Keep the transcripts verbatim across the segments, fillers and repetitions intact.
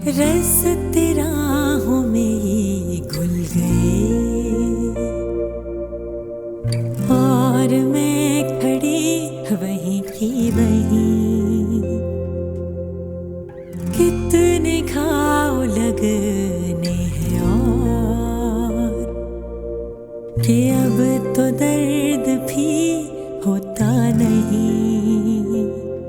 रस्ते राहों में ही घुल गए और मैं खड़ी वहीं की वहीं। कितने घाव लगने हैं और कि अब तो दर्द भी होता नहीं।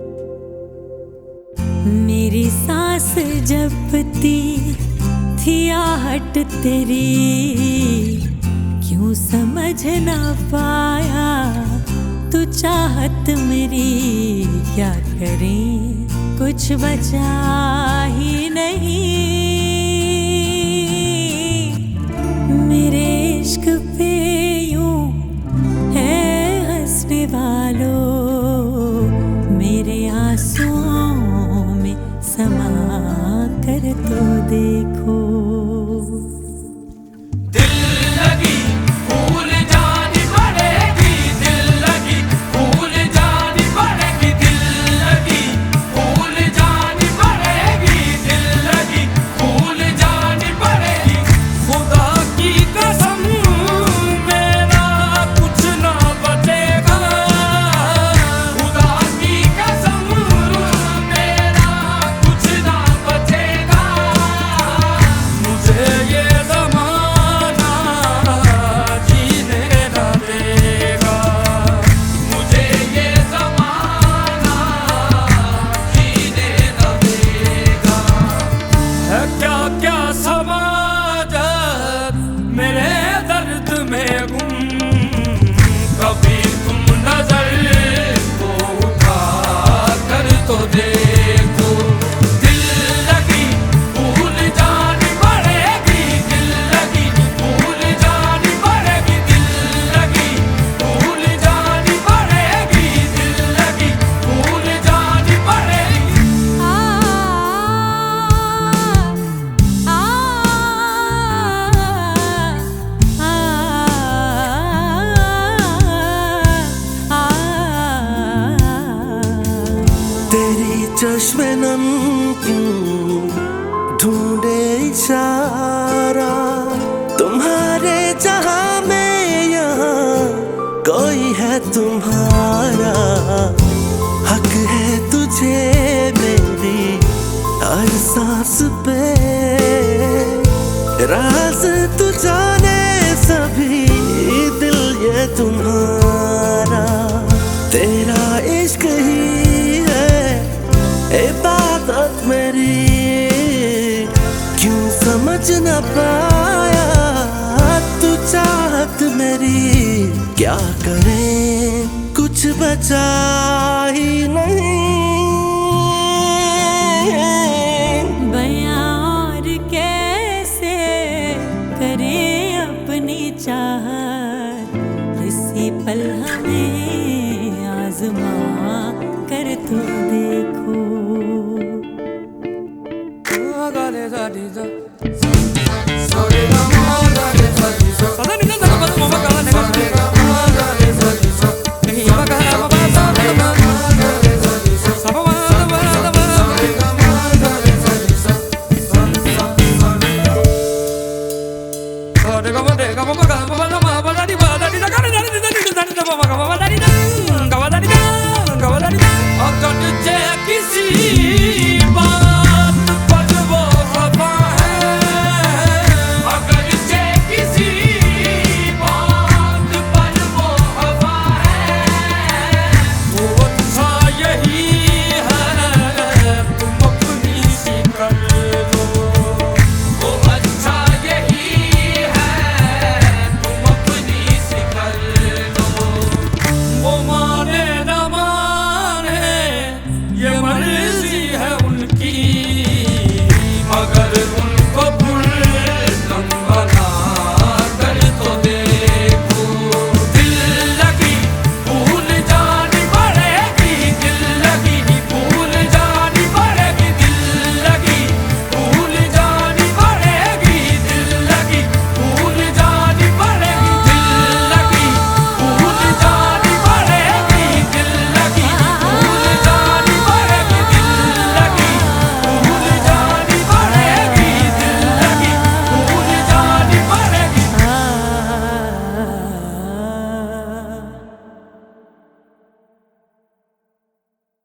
मेरी सांस जपती थी आहट तेरी, क्यों समझ ना पाया तू चाहत मेरी। क्या करें कुछ बचा ही नहीं। मेरे इश्क पे यूं है हंसने वालों, मेरे आंसुओं में समा कर तो देखो। दिल लगी भूल जानी पड़ेगी, दिल लगी भूल जानी पड़ेगी, दिल लगी भूल जानी पड़ेगी, दिल लगी भूल जानी पड़ेगी। खुदा की कसम मेरा कुछ ना बचेगा, खुदा की कसम मेरा कुछ ना बचेगा। मुझे ये ज़माना जीने न देगा, मुझे ये ज़माना जीने न देगा। है क्या क्या समाजत मेरे दर्द में गुम, कभी तुम नजर को उठा कर तो देखो। दिल लगी भूल जानी पड़ेगी, दिल लगी भूल जानी पड़ेगी, दिल लगी भूल जानी पड़ेगी, दिल लगी भूल जानी पड़ेगी। आ, आ, आ, आ, तेरी चश्मे नम क्यों ढूंढे इशारा, तुम्हारे जहां में यहाँ कोई है तुम्हारा। हक है तुझे मेरी हर सांस पे, राज तू जाने सभी दिल ये तुम्हारा। तेरा इश्क ही है इबादत मेरी, क्यों समझ न पाया तू चाहत मेरी। क्या करें कुछ बचा ही नहीं। बयां और कैसे करें अपनी चाहत, इसी पल हमें आजमा कर तो देखो। Sorry.